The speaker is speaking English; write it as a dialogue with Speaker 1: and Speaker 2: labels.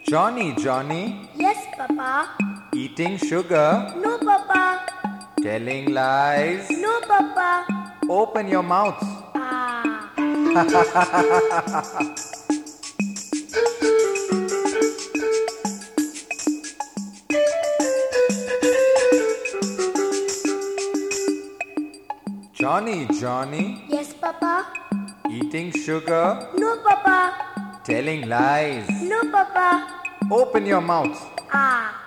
Speaker 1: Johnny, Johnny,
Speaker 2: Yes, Papa.
Speaker 1: eating sugar,
Speaker 2: No, Papa.
Speaker 1: telling lies.
Speaker 2: No, Papa.
Speaker 1: Open your mouth.
Speaker 2: Ah.
Speaker 1: Johnny, Johnny,
Speaker 2: Yes, Papa.
Speaker 1: eating sugar,
Speaker 2: No, Papa.
Speaker 1: telling lies.
Speaker 2: No, Papa.
Speaker 1: Open your mouth.
Speaker 2: Ah.